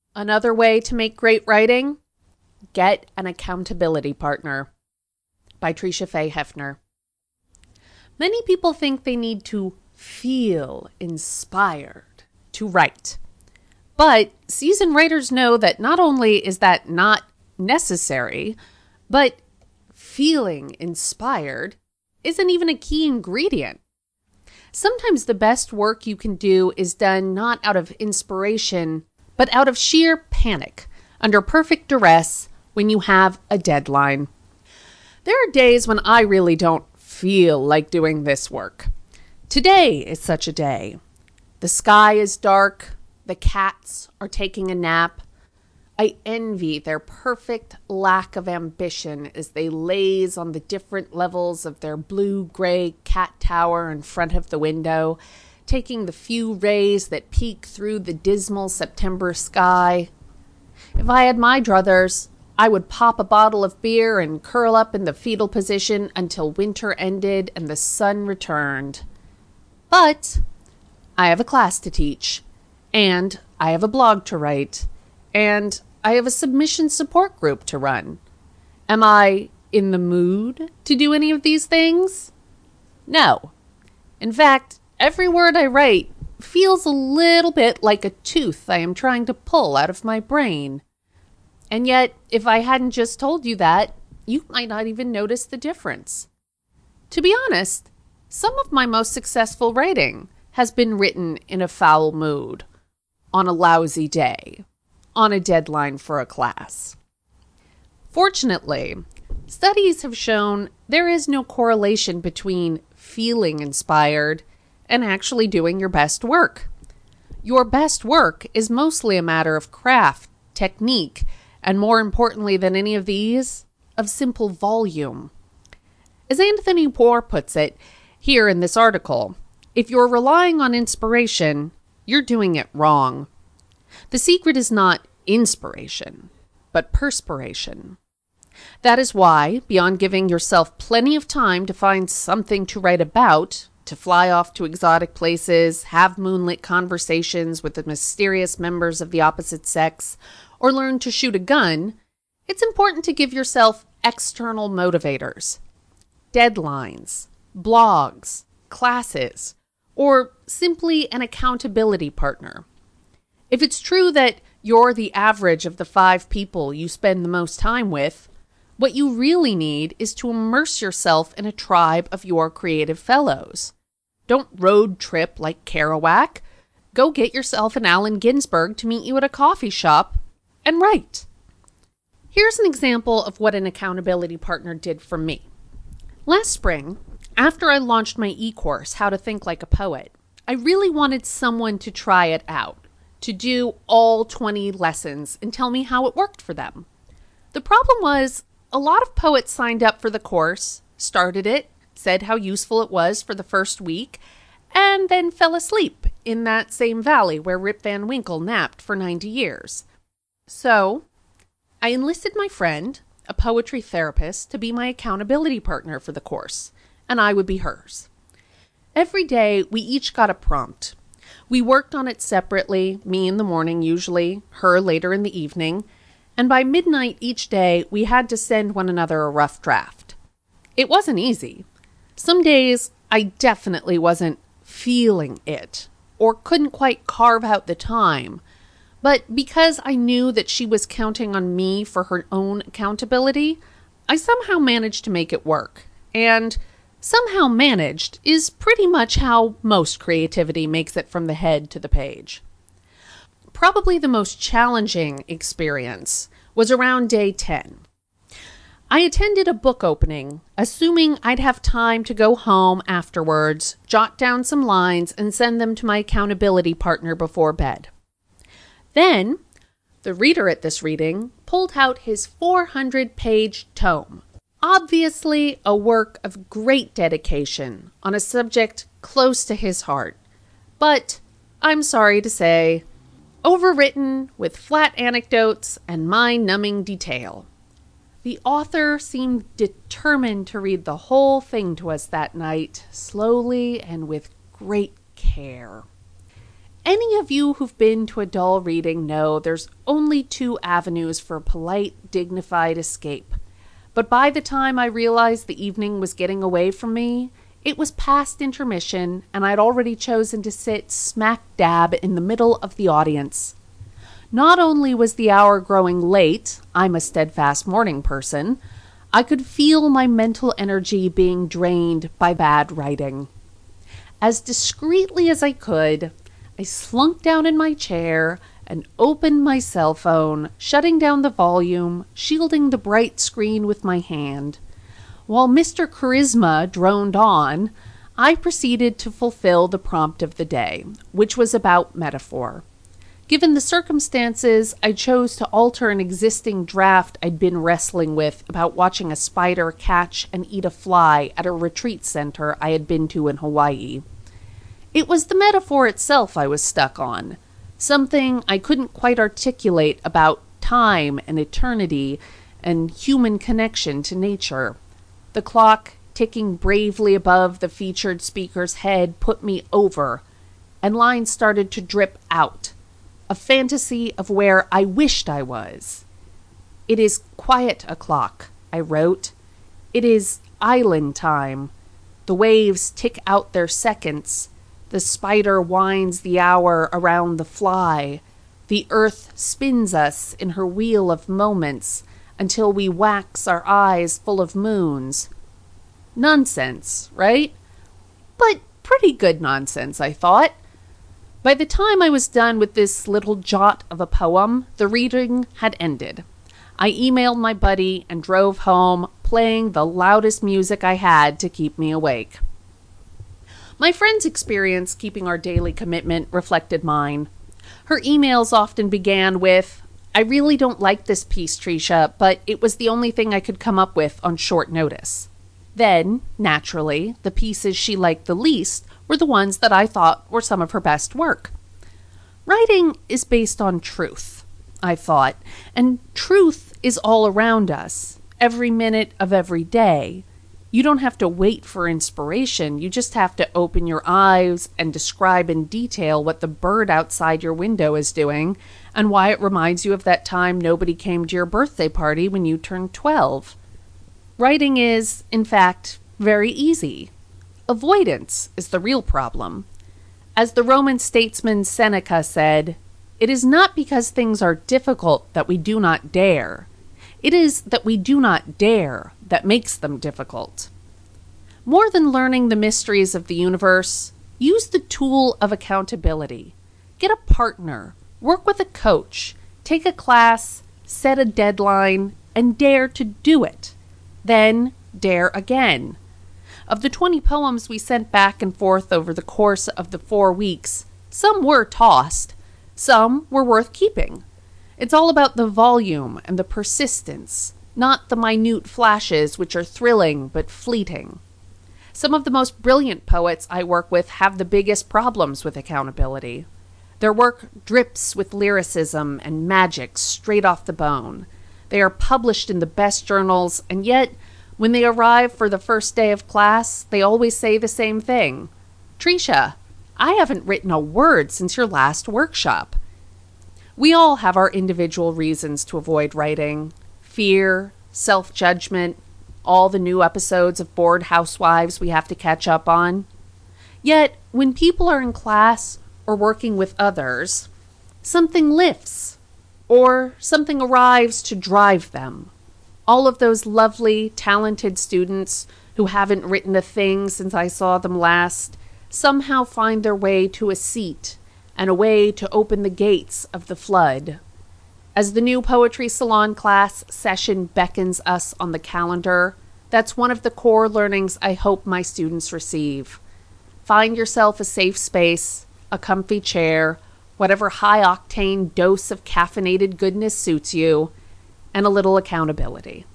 Another way to make great writing? Get an accountability partner. By Tricia Faye Hefner. Many people think they need to feel inspired to write. But seasoned writers know that not only is that not necessary, but feeling inspired isn't even a key ingredient. Sometimes the best work you can do is done not out of inspiration, but out of sheer panic, under perfect duress, when you have a deadline. There are days when I really don't feel like doing this work. Today is such a day. The sky is dark. The cats are taking a nap. I envy their perfect lack of ambition as they laze on the different levels of their blue-gray cat tower in front of the window, taking the few rays that peek through the dismal September sky. If I had my druthers, I would pop a bottle of beer and curl up in the fetal position until winter ended and the sun returned. But I have a class to teach, and I have a blog to write, and I have a submission support group to run. Am I in the mood to do any of these things? No. In fact, every word I write feels a little bit like a tooth I am trying to pull out of my brain. And yet, if I hadn't just told you that, you might not even notice the difference. To be honest, some of my most successful writing has been written in a foul mood, on a lousy day, on a deadline for a class. Fortunately, studies have shown there is no correlation between feeling inspired and actually doing your best work. Your best work is mostly a matter of craft, technique, and more importantly than any of these, of simple volume. As Anthony Poore puts it here in this article, if you're relying on inspiration, you're doing it wrong. The secret is not inspiration, but perspiration. That is why, beyond giving yourself plenty of time to find something to write about, to fly off to exotic places, have moonlit conversations with the mysterious members of the opposite sex, or learn to shoot a gun, it's important to give yourself external motivators, deadlines, blogs, classes, or simply an accountability partner. If it's true that you're the average of the 5 people you spend the most time with, what you really need is to immerse yourself in a tribe of your creative fellows. Don't road trip like Kerouac. Go get yourself an Allen Ginsberg to meet you at a coffee shop and write. Here's an example of what an accountability partner did for me. Last spring, after I launched my e-course, How to Think Like a Poet, I really wanted someone to try it out, to do all 20 lessons and tell me how it worked for them. The problem was, a lot of poets signed up for the course, started it, said how useful it was for the first week, and then fell asleep in that same valley where Rip Van Winkle napped for 90 years. So, I enlisted my friend, a poetry therapist, to be my accountability partner for the course, and I would be hers. Every day, we each got a prompt. We worked on it separately, me in the morning usually, her later in the evening, and by midnight each day, we had to send one another a rough draft. It wasn't easy. Some days, I definitely wasn't feeling it, or couldn't quite carve out the time. But because I knew that she was counting on me for her own accountability, I somehow managed to make it work. And somehow managed is pretty much how most creativity makes it from the head to the page. Probably the most challenging experience was around day 10. I attended a book opening, assuming I'd have time to go home afterwards, jot down some lines, and send them to my accountability partner before bed. Then, the reader at this reading pulled out his 400-page tome, obviously a work of great dedication on a subject close to his heart, but, I'm sorry to say, overwritten with flat anecdotes and mind-numbing detail. The author seemed determined to read the whole thing to us that night, slowly and with great care. Any of you who've been to a dull reading know there's only two avenues for polite, dignified escape. But by the time I realized the evening was getting away from me, it was past intermission, and I'd already chosen to sit smack dab in the middle of the audience. Not only was the hour growing late, I'm a steadfast morning person, I could feel my mental energy being drained by bad writing. As discreetly as I could, I slunk down in my chair and opened my cell phone, shutting down the volume, shielding the bright screen with my hand. While Mr. Charisma droned on, I proceeded to fulfill the prompt of the day, which was about metaphor. Given the circumstances, I chose to alter an existing draft I'd been wrestling with about watching a spider catch and eat a fly at a retreat center I had been to in Hawaii. It was the metaphor itself I was stuck on, something I couldn't quite articulate about time and eternity and human connection to nature. The clock, ticking bravely above the featured speaker's head, put me over, and lines started to drip out, a fantasy of where I wished I was. It is quiet o'clock, I wrote. It is island time. The waves tick out their seconds. The spider winds the hour around the fly. The earth spins us in her wheel of moments until we wax our eyes full of moons. Nonsense, right? But pretty good nonsense, I thought. By the time I was done with this little jot of a poem, the reading had ended. I emailed my buddy and drove home, playing the loudest music I had to keep me awake. My friend's experience keeping our daily commitment reflected mine. Her emails often began with, "I really don't like this piece, Tricia, but it was the only thing I could come up with on short notice." Then, naturally, the pieces she liked the least were the ones that I thought were some of her best work. Writing is based on truth, I thought, and truth is all around us, every minute of every day. You don't have to wait for inspiration, you just have to open your eyes and describe in detail what the bird outside your window is doing and why it reminds you of that time nobody came to your birthday party when you turned 12. Writing is, in fact, very easy. Avoidance is the real problem. As the Roman statesman Seneca said, "It is not because things are difficult that we do not dare. It is that we do not dare that makes them difficult." More than learning the mysteries of the universe, use the tool of accountability. Get a partner, work with a coach, take a class, set a deadline, and dare to do it. Then dare again. Of the 20 poems we sent back and forth over the course of the 4 weeks, some were tossed, some were worth keeping. It's all about the volume and the persistence, not the minute flashes which are thrilling but fleeting. Some of the most brilliant poets I work with have the biggest problems with accountability. Their work drips with lyricism and magic straight off the bone. They are published in the best journals, and yet, when they arrive for the first day of class, they always say the same thing. "Tricia, I haven't written a word since your last workshop." We all have our individual reasons to avoid writing. Fear, self-judgment, all the new episodes of Bored Housewives we have to catch up on. Yet, when people are in class or working with others, something lifts, or something arrives to drive them. All of those lovely, talented students who haven't written a thing since I saw them last somehow find their way to a seat and a way to open the gates of the flood. As the new Poetry Salon class session beckons us on the calendar, that's one of the core learnings I hope my students receive. Find yourself a safe space, a comfy chair, whatever high-octane dose of caffeinated goodness suits you, and a little accountability.